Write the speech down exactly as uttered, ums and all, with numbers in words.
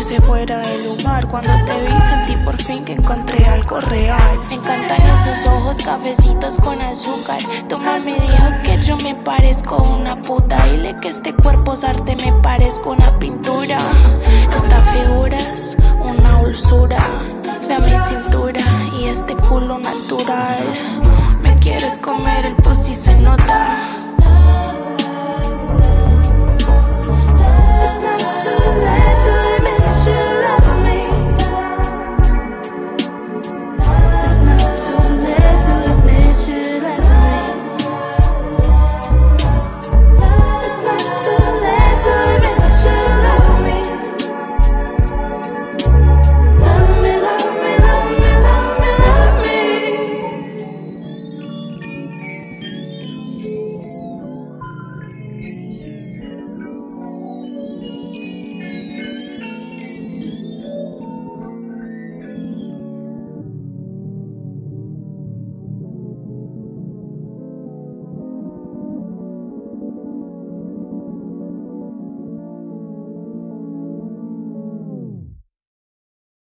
sentirse fuera de lugar. Cuando te vi sentí por fin que encontré algo real. Me encantan esos ojos cafecitos con azúcar. Tu mami dijo que yo me parezco a una puta. Dile que este cuerpo es arte, me parezco a una pintura. Esta figura es una dulzura. Ve mi cintura y este culo natural. Me quieres comer, el pussy se nota.